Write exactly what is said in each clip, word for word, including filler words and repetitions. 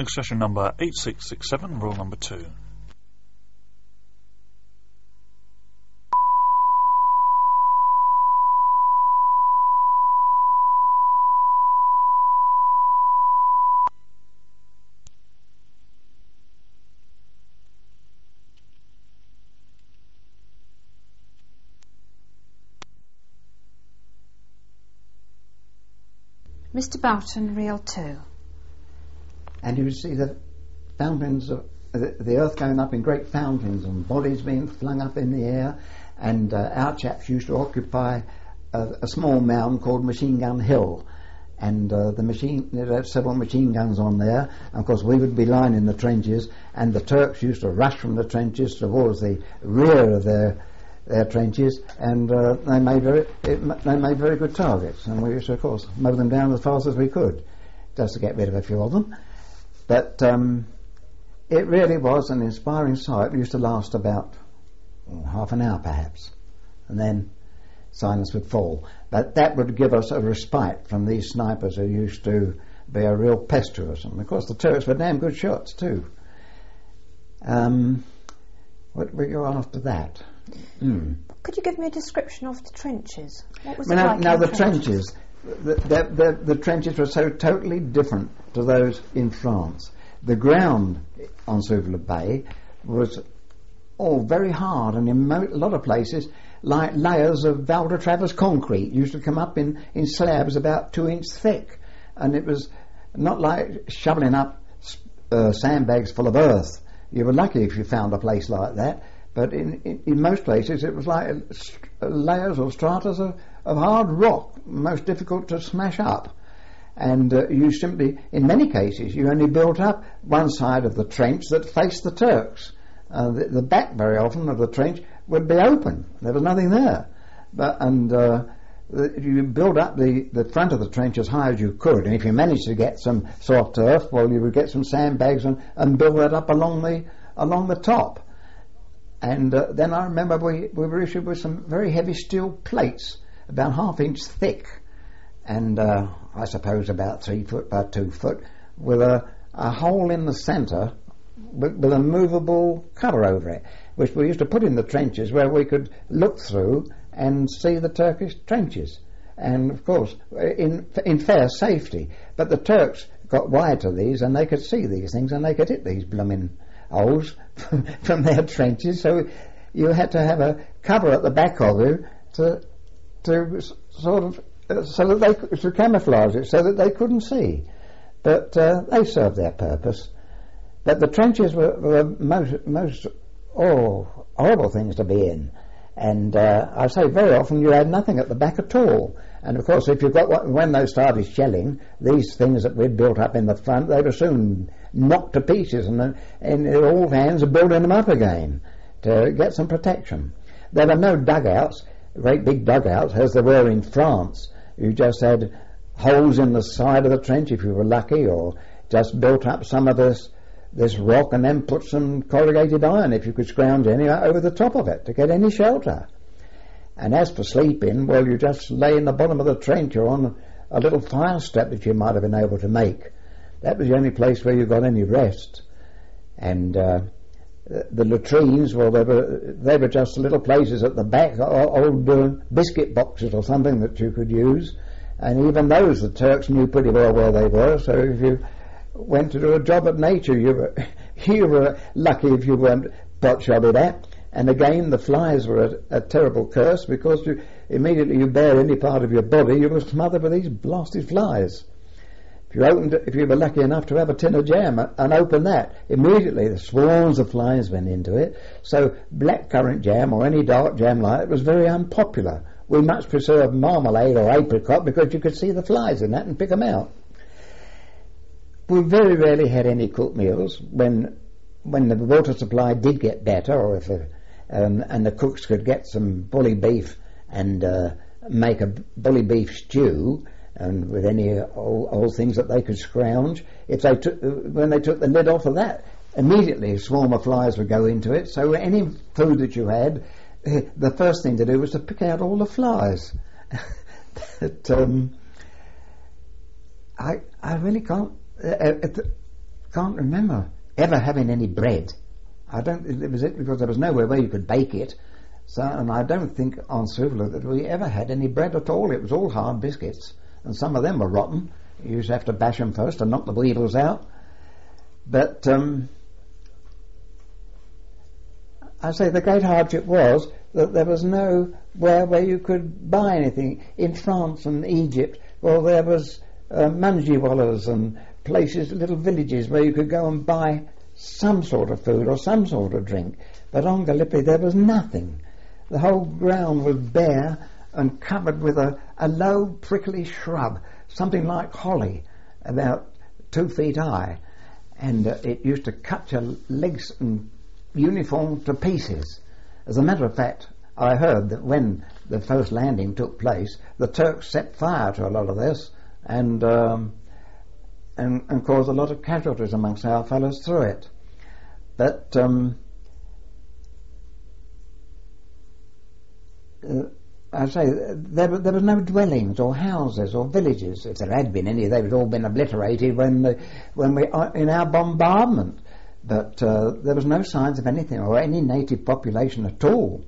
Expression number eight six six seven, rule number two. Mister Boughton, reel two. And you would see the fountains, of, the, the earth going up in great fountains and bodies being flung up in the air, and uh, our chaps used to occupy a, a small mound called Machine Gun Hill, and uh, the machine, there were several machine guns on there, and of course we would be lying in the trenches, and the Turks used to rush from the trenches towards the rear of their their trenches, and uh, they made very it, they made very good targets, and we used to of course mow them down as fast as we could just to get rid of a few of them. But um, it really was an inspiring sight. It used to last about oh, half an hour perhaps, and then silence would fall. But that would give us a respite from these snipers who used to be a real pest to us. And of course the Turks were damn good shots too. Um, what we go after that? Mm. Could you give me a description of the trenches? What was I mean, it now, like now in the the trenches? trenches, the, the, the, the trenches were so totally different to those in France. The ground on Suvla Bay was all very hard, and in mo- a lot of places, like layers of Val de Travers concrete used to come up in, in slabs about two inch thick, and it was not like shoveling up uh, sandbags full of earth. You were lucky if you found a place like that. But in, in, in most places it was like layers or stratas of, of hard rock, most difficult to smash up. And uh, you simply, in many cases, you only built up one side of the trench that faced the Turks. Uh, the, the back, very often, of the trench would be open. There was nothing there. But, and uh, the, you build up the, the front of the trench as high as you could. And if you managed to get some soft earth, well, you would get some sandbags and, and build that up along the along the top. And uh, then I remember we, we were issued with some very heavy steel plates, about half inch thick, and uh, I suppose about three foot by two foot, with a, a hole in the centre with, with a movable cover over it, which we used to put in the trenches where we could look through and see the Turkish trenches, and of course in in fair safety. But the Turks got wide to these, and they could see these things, and they could hit these blooming holes from, from their trenches, so you had to have a cover at the back of you to to sort of uh, so that they could, to camouflage it so that they couldn't see. But uh, they served their purpose. But the trenches were, were most most oh horrible things to be in, and uh, I say very often you had nothing at the back at all. And of course, if you got when they started shelling, these things that we'd built up in the front, they were soon knocked to pieces, and and all hands are building them up again to get some protection. There were no dugouts, great big dugouts, as there were in France. You just had holes in the side of the trench if you were lucky, or just built up some of this this rock and then put some corrugated iron, if you could scrounge any, over the top of it to get any shelter. And as for sleeping, well, you just lay in the bottom of the trench or on a little fire step that you might have been able to make. That was the only place where you got any rest. And uh, the latrines, well, they were, they were just little places at the back, old uh, biscuit boxes or something that you could use. And even those, the Turks knew pretty well where they were. So if you went to do a job at nature, you were, you were lucky if you weren't pot-shotted at. And again, the flies were a, a terrible curse, because you, immediately you bare any part of your body, you were smothered with these blasted flies. If you opened, if you were lucky enough to have a tin of jam and open that, immediately the swarms of flies went into it. So blackcurrant jam or any dark jam like it was very unpopular. We much preferred marmalade or apricot because you could see the flies in that and pick them out. We very rarely had any cooked meals when when the water supply did get better, or if the, um, and the cooks could get some bully beef and uh, make a bully beef stew, and with any old, old things that they could scrounge. If they took, when they took the lid off of that, immediately a swarm of flies would go into it. So any food that you had, the first thing to do was to pick out all the flies. But, um, I I really can't. Uh, uh, can't remember ever having any bread. I don't. It was it because there was nowhere where you could bake it. So, and I don't think on Suvla that we ever had any bread at all. It was all hard biscuits, and some of them were rotten. You used to have to bash them first and knock the weevils out. But um, I say the great hardship was that there was nowhere where you could buy anything. In France and Egypt, well, there was uh, manjiwalas and places, little villages where you could go and buy some sort of food or some sort of drink. But on Gallipoli there was nothing. The whole ground was bare and covered with a, a low prickly shrub, something like holly, about two feet high. And uh, it used to cut your legs and uniform to pieces. As a matter of fact, I heard that when the first landing took place, the Turks set fire to a lot of this and um, and, and caused a lot of casualties amongst our fellows through it. But um, uh, I say there, there were no dwellings or houses or villages. If there had been any, they would all been obliterated when the, when we uh, in our bombardment. But uh, there was no signs of anything or any native population at all.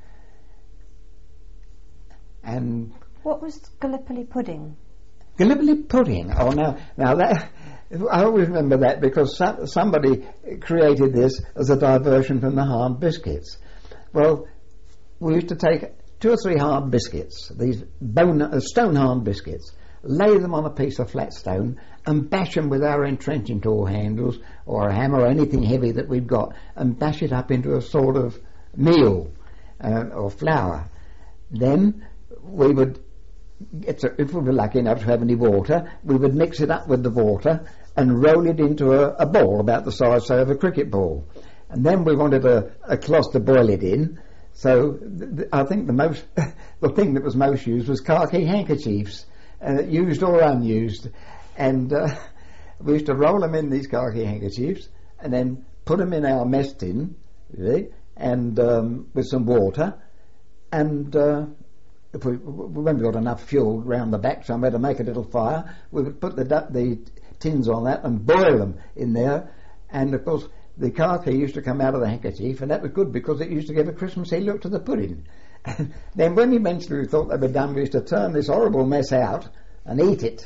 And what was Gallipoli pudding? Gallipoli pudding. Oh, now, now that I always remember that because so, somebody created this as a diversion from the hard biscuits. Well, we used to take two or three hard biscuits, these bone, uh, stone hard biscuits, lay them on a piece of flat stone and bash them with our entrenching tool handles or a hammer or anything heavy that we've got and bash it up into a sort of meal uh, or flour. Then we would, get to, if we were lucky enough to have any water, we would mix it up with the water and roll it into a, a ball about the size, say, of a cricket ball. And then we wanted a, a cloth to boil it in. So th- th- I think the most, the thing that was most used was khaki handkerchiefs, uh, used or unused. And uh, we used to roll them in these khaki handkerchiefs and then put them in our mess tin, really, and um, with some water. And uh, if we, when we got enough fuel round the back somewhere to make a little fire, we would put the, the tins on that and boil them in there. And of course, the khaki used to come out of the handkerchief, and that was good because it used to give a Christmassy look to the pudding. And then when eventually we thought they were done, we used to turn this horrible mess out and eat it.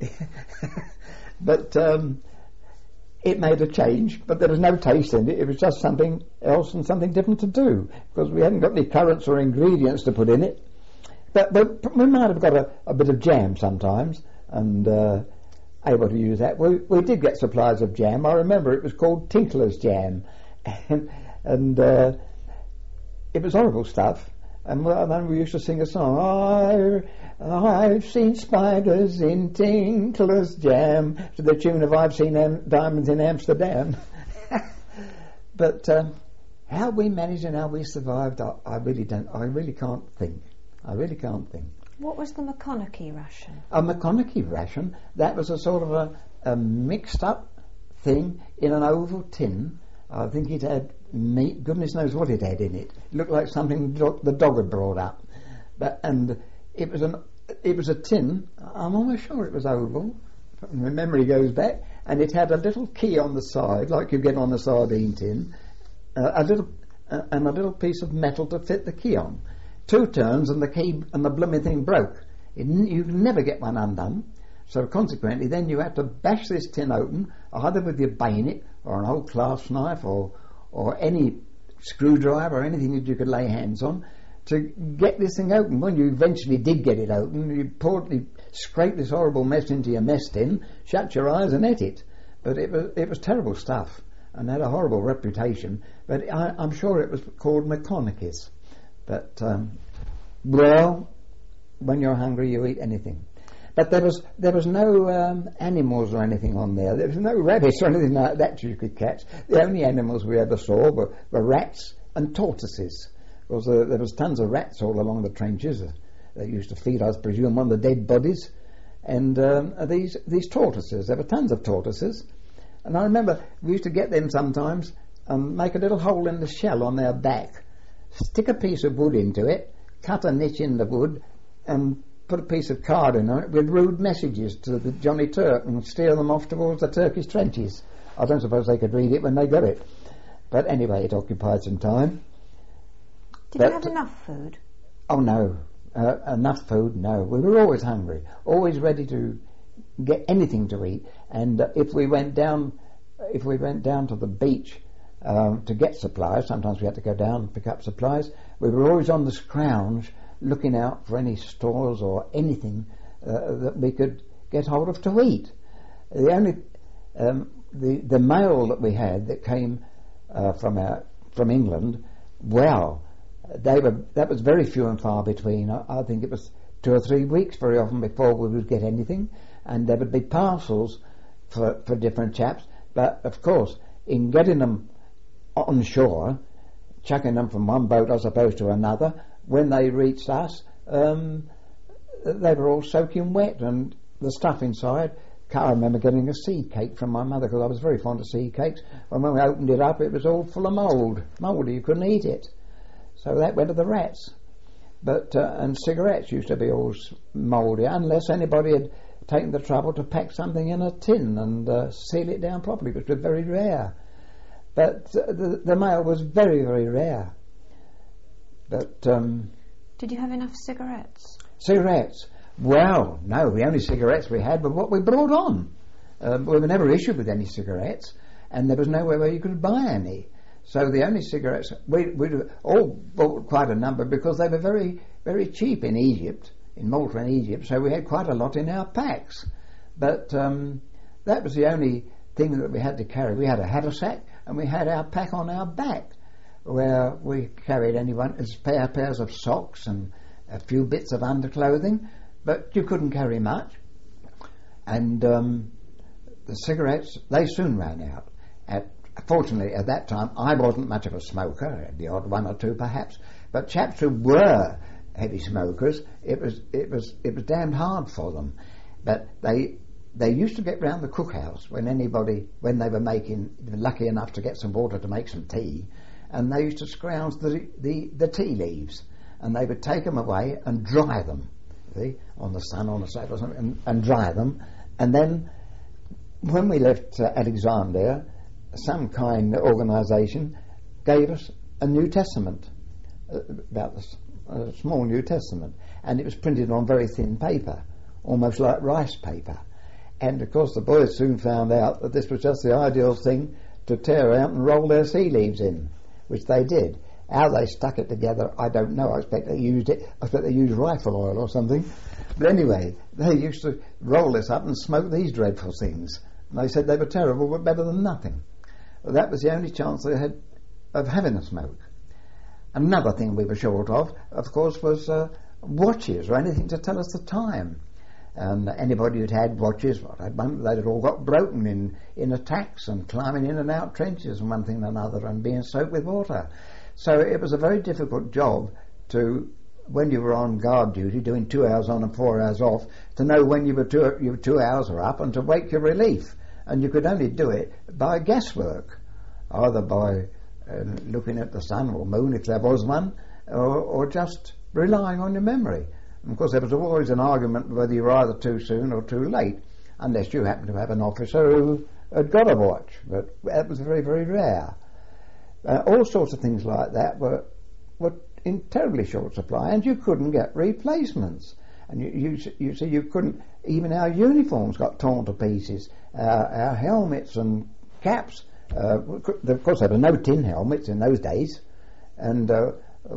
But um, it made a change, but there was no taste in it. It was just something else and something different to do because we hadn't got any currants or ingredients to put in it. But, but we might have got a, a bit of jam sometimes and uh, able to use that. We, we did get supplies of jam. I remember it was called Tinkler's jam, and, and uh, it was horrible stuff. And then we used to sing a song, I, I've seen spiders in Tinkler's jam, to the tune of I've seen am- diamonds in Amsterdam. But um, how we managed and how we survived, I, I really don't, I really can't think. I really can't think. What was the McConaughey ration? A McConaughey ration, that was a sort of a, a mixed up thing in an oval tin. I think it had meat, goodness knows what it had in it. It looked like something do- the dog had brought up. But and it was an it was a tin, I'm almost sure it was oval, my memory goes back, and it had a little key on the side, like you get on a sardine tin, uh, a little uh, and a little piece of metal to fit the key on. Two turns and the key and the blooming thing broke. It, you could never get one undone. So consequently, then you had to bash this tin open, either with your bayonet or an old clasp knife or or any screwdriver or anything that you could lay hands on to get this thing open. When you eventually did get it open, you poured, you scraped this horrible mess into your mess tin, shut your eyes and ate it. But it was it was terrible stuff and had a horrible reputation. But I, I'm sure it was called McConaughey's. But um, well, when you're hungry, you eat anything. But there was there was no um, animals or anything on there. There was no rabbits or anything like that you could catch. The only animals we ever saw were, were rats and tortoises. Because uh, there was tons of rats all along the trenches. Uh, they used to feed, I presume, on the dead bodies. And um, these these tortoises, there were tons of tortoises. And I remember we used to get them sometimes and make a little hole in the shell on their back, stick a piece of wood into it, cut a niche in the wood, and put a piece of card in it with rude messages to the Johnny Turk and steer them off towards the Turkish trenches. I don't suppose they could read it when they got it. But anyway, it occupied some time. Did But- you have enough food? Oh no, uh, enough food, no. We were always hungry, always ready to get anything to eat. And uh, if we went down, if we went down to the beach um, to get supplies, sometimes we had to go down and pick up supplies. We were always on the scrounge, looking out for any stores or anything uh, that we could get hold of to eat. The only um, the the mail that we had that came uh, from our from England, well, they were that was very few and far between. I, I think it was two or three weeks very often before we would get anything, and there would be parcels for for different chaps. But of course, in getting them on shore, chucking them from one boat, I suppose, to another, when they reached us, um, they were all soaking wet, and the stuff inside. I remember getting a seed cake from my mother, because I was very fond of seed cakes. And when we opened it up, it was all full of mould, mouldy. You couldn't eat it, so that went to the rats. But uh, and cigarettes used to be all mouldy, unless anybody had taken the trouble to pack something in a tin and uh, seal it down properly, which was very rare. But uh, the, the mail was very, very rare. But um, Did you have enough cigarettes? cigarettes? Well, no, the only cigarettes we had were what we brought on. Um, we were never issued with any cigarettes, and there was nowhere where you could buy any. So the only cigarettes, we we all bought quite a number because they were very, very cheap in Egypt, in Malta and Egypt, so we had quite a lot in our packs. But um, that was the only thing that we had to carry. We had a haversack, and we had our pack on our back, where we carried anyone as pair pairs of socks and a few bits of underclothing, but you couldn't carry much. And um, the cigarettes, they soon ran out. At, fortunately, at that time, I wasn't much of a smoker, the odd one or two perhaps, but chaps who were heavy smokers, it was it was it was damned hard for them. But they they used to get round the cookhouse when anybody when they were making lucky enough to get some water to make some tea, and they used to scrounge the the, the tea leaves, and they would take them away and dry them, see, on the sun, on the side or something, and, and dry them, and then when we left uh, Alexandria, some kind organisation gave us a New Testament, uh, about this, a small New Testament, and it was printed on very thin paper, almost like rice paper. And of course the boys soon found out that this was just the ideal thing to tear out and roll their sea leaves in, which they did. How they stuck it together, I don't know. I expect they used it. I expect they used rifle oil or something. But anyway, they used to roll this up and smoke these dreadful things. And they said they were terrible, but better than nothing. Well, that was the only chance they had of having a smoke. Another thing we were short of, of course, was uh, watches or anything to tell us the time. And anybody who'd had watches, well, they'd had all got broken in, in attacks and climbing in and out trenches and one thing and another and being soaked with water. So it was a very difficult job to, when you were on guard duty, doing two hours on and four hours off, to know when you were two, you were two hours are up and to wake your relief. And you could only do it by guesswork, either by uh, looking at the sun or moon, if there was one, or, or just relying on your memory. And of course, there was always an argument whether you were either too soon or too late, unless you happened to have an officer who had got a watch, but that was very, very rare. Uh, all sorts of things like that were were in terribly short supply, and you couldn't get replacements. And you you, you see, you couldn't. Even our uniforms got torn to pieces. Uh, our helmets and caps. Uh, of course, there were no tin helmets in those days, and uh,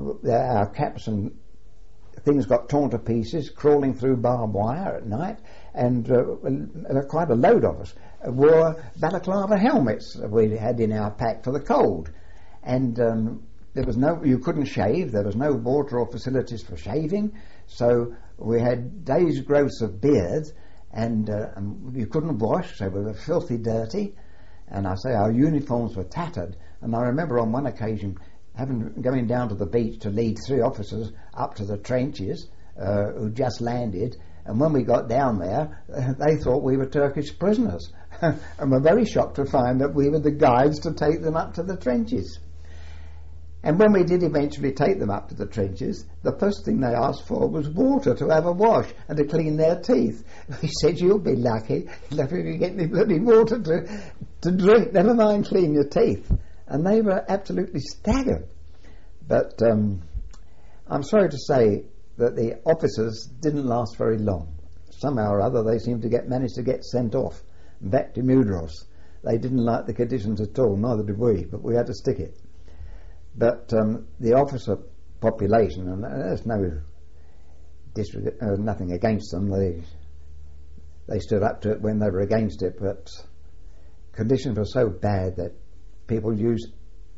our caps and things got torn to pieces, crawling through barbed wire at night, and uh, quite a load of us wore balaclava helmets that we had in our pack for the cold. And um, there was no, you couldn't shave, there was no water or facilities for shaving, so we had days' growths of beards, and, uh, and you couldn't wash, so we were filthy dirty, and I say our uniforms were tattered. And I remember on one occasion having going down to the beach to lead three officers up to the trenches uh, who just landed, and when we got down there, uh, they thought we were Turkish prisoners, and were very shocked to find that we were the guides to take them up to the trenches. And when we did eventually take them up to the trenches, the first thing they asked for was water to have a wash and to clean their teeth. We said, you'll be lucky if you get any bloody water to, to drink, never mind clean your teeth. And they were absolutely staggered. But um, I'm sorry to say that the officers didn't last very long. Somehow or other they seemed to get managed to get sent off back to Mudros. They didn't like the conditions at all, neither did we, but we had to stick it. But um, the officer population, and there's no disreg- uh, nothing against them, they they stood up to it when they were against it, but conditions were so bad that people used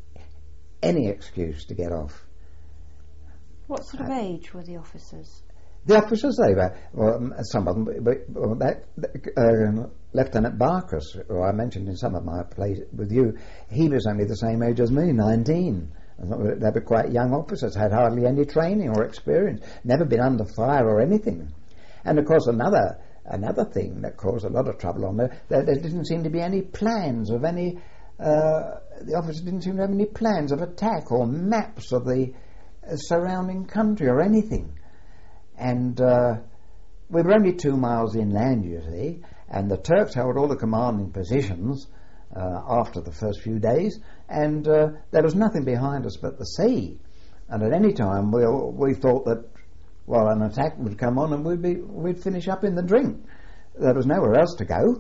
any excuse to get off. What sort of age were the officers? The officers, they were, well, some of them, but, well, that, uh, Lieutenant Barkers, who I mentioned in some of my plays with you, he was only the same age as me, nineteen. And they were quite young officers, had hardly any training or experience, never been under fire or anything. And of course another another thing that caused a lot of trouble on there, there, there didn't seem to be any plans of any, uh, the officers didn't seem to have any plans of attack or maps of the uh, surrounding country or anything. And uh, we were only two miles inland, you see, and the Turks held all the commanding positions uh, after the first few days, and uh, there was nothing behind us but the sea. And at any time we we thought that, well, an attack would come on and we'd be we'd finish up in the drink. There was nowhere else to go.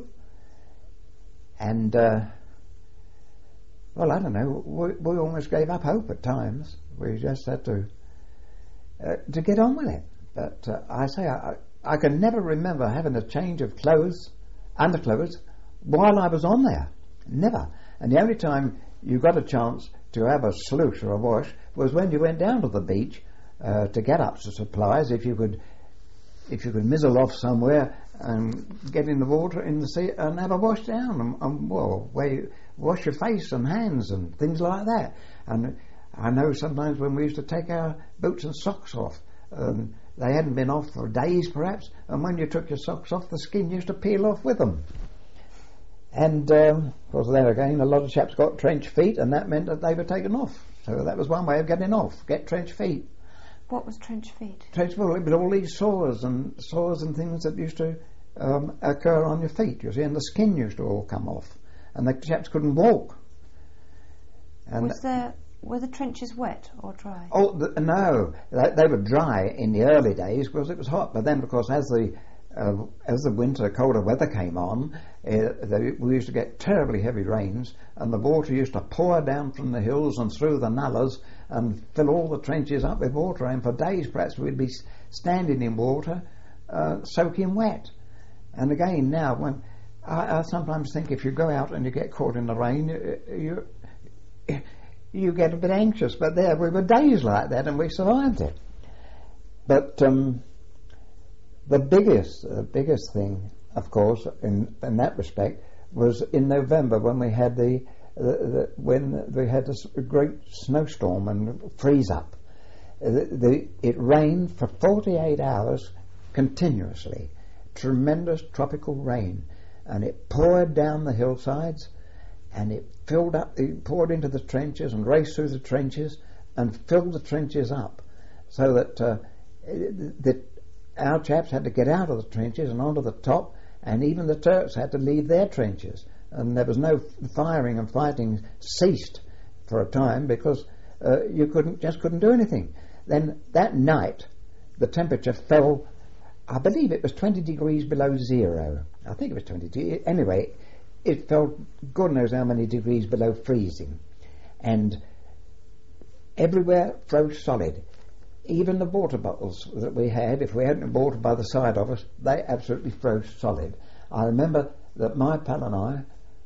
And uh, well, I don't know. We, we almost gave up hope at times. We just had to uh, to get on with it. But uh, I say I, I can never remember having a change of clothes, underclothes, while I was on there. Never. And the only time you got a chance to have a sluice or a wash was when you went down to the beach uh, to get up to supplies. If you could, if you could mizzle off somewhere and get in the water in the sea and have a wash down, and, and well, where you wash your face and hands and things like that. And I know sometimes when we used to take our boots and socks off, um, they hadn't been off for days perhaps, and when you took your socks off, the skin used to peel off with them. And um, of course, there again, a lot of chaps got trench feet, and that meant that they were taken off. So that was one way of getting off: get trench feet. What was trench feet? Trench feet, it was all these sores and sores and things that used to um, occur on your feet, you see, and the skin used to all come off, and the chaps couldn't walk. And was there were the trenches wet or dry? Oh the, no, they, they were dry in the early days because it was hot. But then, of course, as the uh, as the winter, colder weather came on, uh, they, we used to get terribly heavy rains, and the water used to pour down from the hills and through the nullahs and fill all the trenches up with water. And for days, perhaps, we'd be standing in water, uh, soaking wet. And again, now when I, I sometimes think if you go out and you get caught in the rain, you. you you get a bit anxious, but there we were days like that and we survived it. But um, the biggest uh, biggest thing, of course, in, in that respect, was in November when we had the, the, the when we had this great snowstorm and freeze up. The, the, it rained for forty-eight hours continuously, tremendous tropical rain, and it poured down the hillsides. And it filled up, it poured into the trenches and raced through the trenches and filled the trenches up, so that uh, that our chaps had to get out of the trenches and onto the top, and even the Turks had to leave their trenches. And there was no firing and fighting ceased for a time because uh, you couldn't just couldn't do anything. Then that night, the temperature fell. I believe it was twenty degrees below zero. I think it was twenty. Anyway. It fell God knows how many degrees below freezing, and everywhere froze solid. Even the water bottles that we had, if we hadn't water by the side of us, they absolutely froze solid. I remember that my pal and I,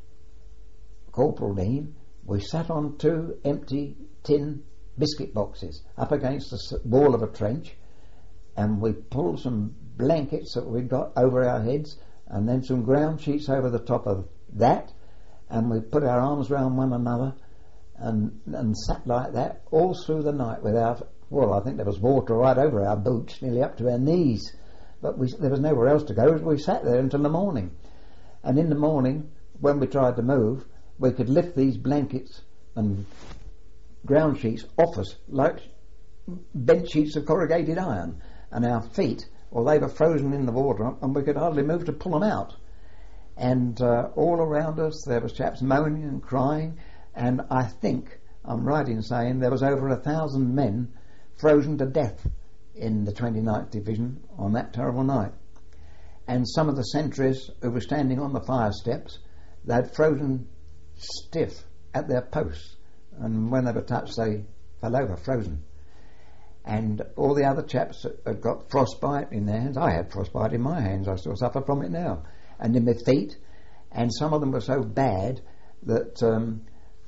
Corporal Dean, we sat on two empty tin biscuit boxes up against the wall of a trench, and we pulled some blankets that we'd got over our heads, and then some ground sheets over the top of that, and we put our arms round one another and and sat like that all through the night without, well, I think there was water right over our boots, nearly up to our knees, but we, there was nowhere else to go. We sat there until the morning, and in the morning when we tried to move, we could lift these blankets and ground sheets off us like bent sheets of corrugated iron, and our feet, well, they were frozen in the water, and we could hardly move to pull them out. And uh, all around us there was chaps moaning and crying, and I think I'm right in saying there was over a thousand men frozen to death in the twenty-ninth Division on that terrible night. And some of the sentries who were standing on the fire steps, they had frozen stiff at their posts, and when they were touched they fell over frozen. And all the other chaps had got frostbite in their hands. I had frostbite in my hands, I still suffer from it now, and in my feet, and some of them were so bad that um,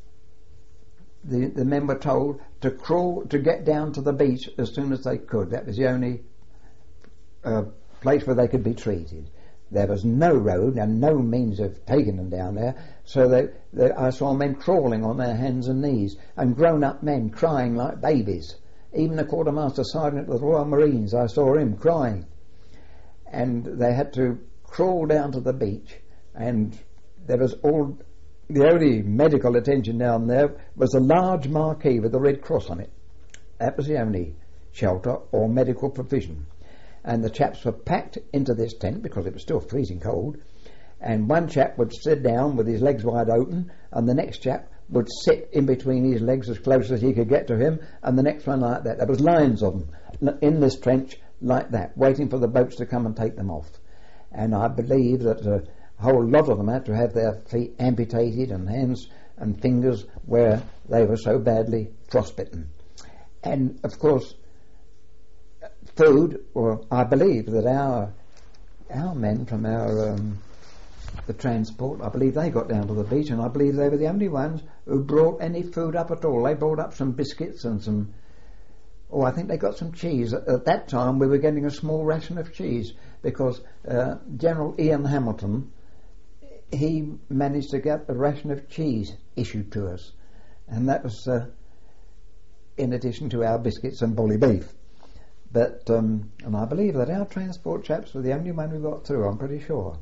the, the men were told to crawl, to get down to the beach as soon as they could. That was the only uh, place where they could be treated. There was no road and no means of taking them down there, so they, they, I saw men crawling on their hands and knees, and grown-up men crying like babies. Even the quartermaster sergeant of the Royal Marines, I saw him crying. And they had to crawl down to the beach, and there was all, the only medical attention down there was a large marquee with a Red Cross on it. That was the only shelter or medical provision. And the chaps were packed into this tent because it was still freezing cold, and one chap would sit down with his legs wide open, and the next chap would sit in between his legs as close as he could get to him, and the next one like that. There was lines of them in this trench like that, waiting for the boats to come and take them off. And I believe that a whole lot of them had to have their feet amputated and hands and fingers where they were so badly frostbitten. And of course, food, or I believe that our our men from our um, the transport, I believe they got down to the beach, and I believe they were the only ones who brought any food up at all. They brought up some biscuits and some, oh, I think they got some cheese. At, at that time we were getting a small ration of cheese because uh, General Ian Hamilton, he managed to get a ration of cheese issued to us, and that was uh, in addition to our biscuits and bully beef. But um, and I believe that our transport chaps were the only one who got through, I'm pretty sure.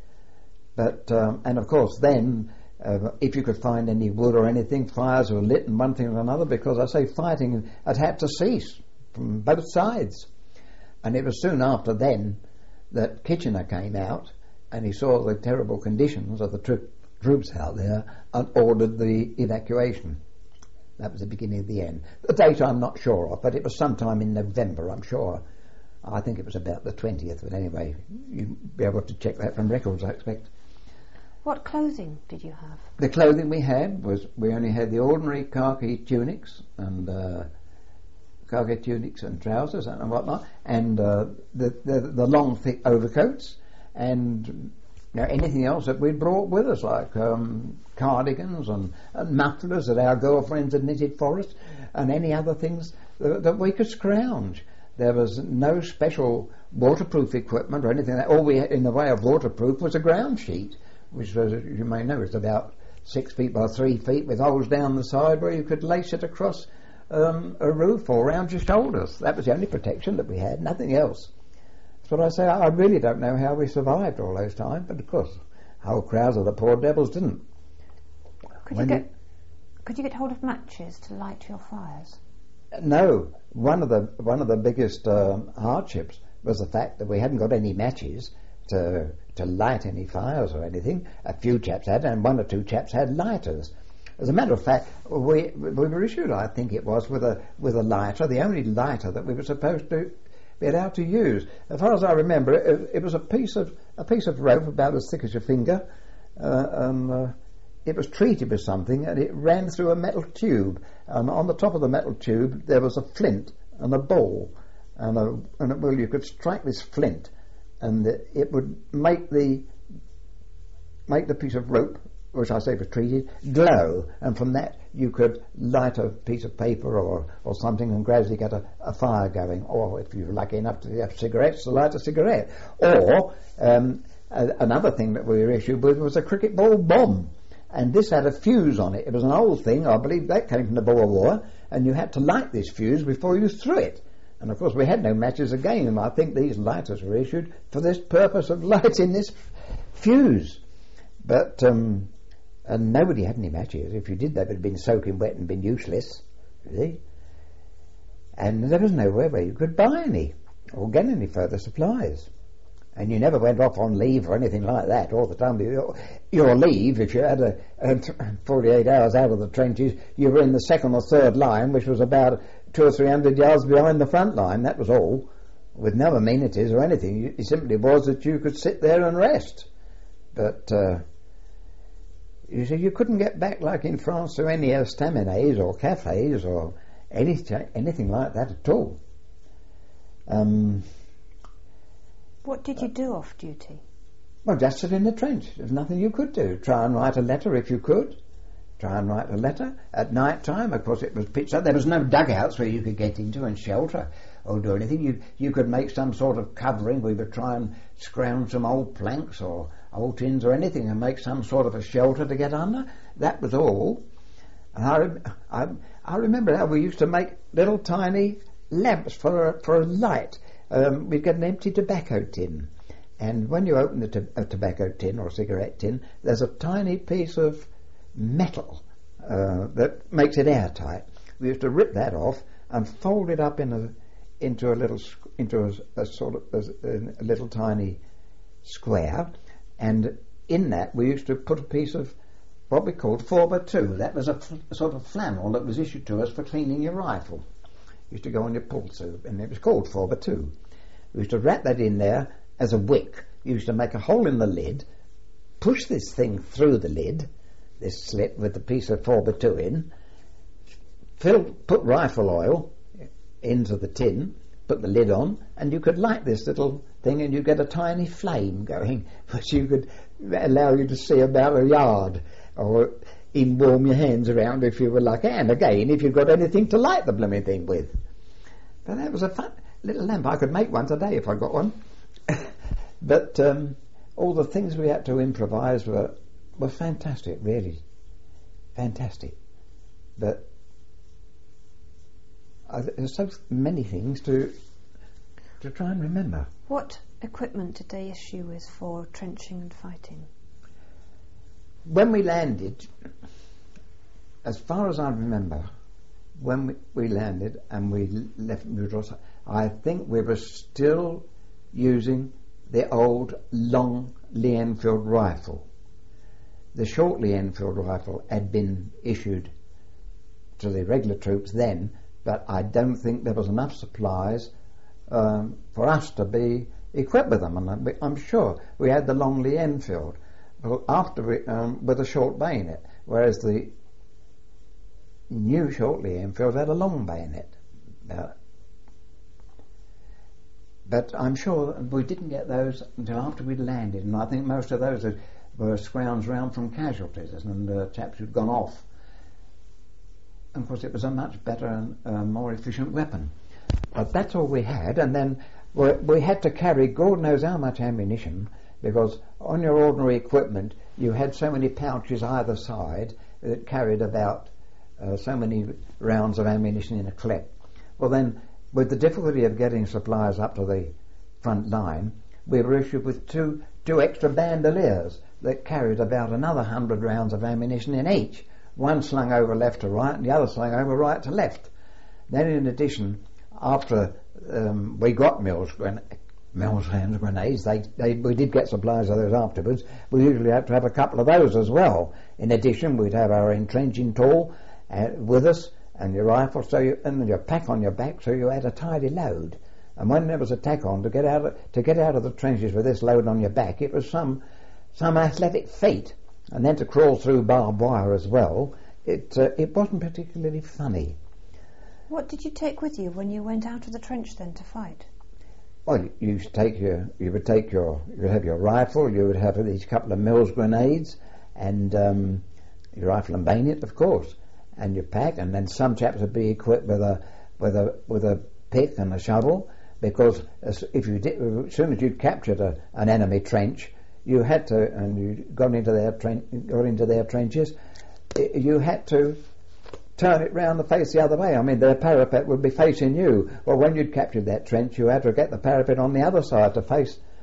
But um, and of course then, uh, if you could find any wood or anything, fires were lit and one thing or another, because I say fighting had had to cease from both sides. And it was soon after then that Kitchener came out, and he saw the terrible conditions of the tro- troops out there and ordered the evacuation. That was the beginning of the end. The date I'm not sure of, but it was sometime in November, I'm sure. I think it was about the twentieth, but anyway, you'd be able to check that from records, I expect. What clothing did you have? The clothing we had was, we only had the ordinary khaki tunics and uh, khaki tunics and trousers and whatnot, and uh, the, the the long thick overcoats, and you know, anything else that we'd brought with us, like um, cardigans and, and mufflers that our girlfriends had knitted for us, and any other things that, that we could scrounge. There was no special waterproof equipment or anything. All we had in the way of waterproof was a ground sheet, which was, as you may know, is about six feet by three feet with holes down the side where you could lace it across um, a roof or around your shoulders. That was the only protection that we had, nothing else. That's what I say. I really don't know how we survived all those times, but of course, whole crowds of the poor devils didn't. Could you get could you get hold of matches to light your fires? No, one of the one of the biggest um, hardships was the fact that we hadn't got any matches to to light any fires or anything. A few chaps had, and one or two chaps had lighters. As a matter of fact, we we were issued, I think it was, with a with a lighter, the only lighter that we were supposed to be allowed to use. As far as I remember, it, it was a piece of a piece of rope about as thick as your finger, uh, and uh, it was treated with something, and it ran through a metal tube. And on the top of the metal tube, there was a flint and a ball, and a, and it, well, you could strike this flint, and it, it would make the make the piece of rope, which I say was treated, glow, and from that you could light a piece of paper or, or something and gradually get a, a fire going, or if you were lucky enough to have cigarettes, to light a cigarette. Or um, a, another thing that we were issued with was a cricket ball bomb, and this had a fuse on it. It was an old thing, I believe that came from the Boer War, and you had to light this fuse before you threw it. And of course we had no matches again, and I think these lighters were issued for this purpose of lighting this fuse. But um, and nobody had any matches. If you did, they would have been soaking wet and been useless. you see. And there was nowhere where you could buy any or get any further supplies. And you never went off on leave or anything like that all the time. Your, your leave, if you had a, a forty-eight hours out of the trenches, you were in the second or third line, which was about two or three hundred yards behind the front line. That was all, with no amenities or anything. It simply was that you could sit there and rest. But uh, you see, you couldn't get back like in France to any estaminets or cafes or any, anything like that at all. Um... What did you do off duty? Well, just sit in the trench. There's nothing you could do. Try and write a letter if you could. Try and write a letter. At night time, of course, it was pitched up. There was no dugouts where you could get into and shelter or do anything. You you could make some sort of covering. We would try and scrounge some old planks or old tins or anything and make some sort of a shelter to get under. That was all. And I, rem- I, I remember how we used to make little tiny lamps for a, for a light. Um, we'd get an empty tobacco tin, and when you open the to- a tobacco tin or a cigarette tin, there's a tiny piece of metal uh, that makes it airtight. We used to rip that off and fold it up in a into a little into a, a sort of a, a little tiny square, and in that we used to put a piece of what we called four by two. That was a, fl- a sort of flannel that was issued to us for cleaning your rifle. Used to go on your pull suit, and it was called four by two. We used to wrap that in there as a wick. You used to make a hole in the lid, push this thing through the lid, this slit with the piece of four by two in, fill, put rifle oil into the tin, put the lid on, and you could light this little thing, and you get a tiny flame going, which you could allow you to see about a yard, or even warm your hands around if you were lucky, and again if you've got anything to light the blooming thing with. But that was a fun little lamp. I could make one today if I got one. But um, all the things we had to improvise were were fantastic, really fantastic. But uh, there's so many things to to try and remember. What equipment did they issue with for trenching and fighting? When we landed, as far as I remember, when we, we landed and we left Mudros, I think we were still using the old long Lee Enfield rifle. The short Lee Enfield rifle had been issued to the regular troops then, but I don't think there was enough supplies um, for us to be equipped with them. And I'm, I'm sure we had the long Lee Enfield. Well, after we, um, with a short bayonet, whereas the new short Lee Enfield had a long bayonet. Uh, but I'm sure we didn't get those until after we'd landed, and I think most of those were scrounged round from casualties and uh, chaps who'd gone off. And of course it was a much better and uh, more efficient weapon. But that's all we had, and then we, we had to carry God knows how much ammunition, because on your ordinary equipment you had so many pouches either side that carried about uh, so many rounds of ammunition in a clip. Well then, with the difficulty of getting supplies up to the front line, we were issued with two two extra bandoliers that carried about another hundred rounds of ammunition in each, one slung over left to right and the other slung over right to left. Then in addition, after um, we got Mills grenades, Mills hand grenades. They, they, we did get supplies of those afterwards. We usually had to have a couple of those as well. In addition, we'd have our entrenching tool uh, with us, and your rifle, so you, and your pack on your back, so you had a tidy load. And when there was a tack on to get out of, to get out of the trenches with this load on your back, it was some some athletic feat. And then to crawl through barbed wire as well, it uh, it wasn't particularly funny. What did you take with you when you went out of the trench then to fight? Well, you used to take your, you would take your, you would have your rifle, you would have these couple of Mills grenades, and um, your rifle and bayonet, of course, and your pack, and then some chaps would be equipped with a, with a, with a pick and a shovel, because as if you did, as soon as you'd captured a, an enemy trench, you had to, and you got into their tren- got into their trenches, you had to turn it round and face the other way. I mean, their parapet would be facing you. Well, when you'd captured that trench, you had to get the parapet on the other side to face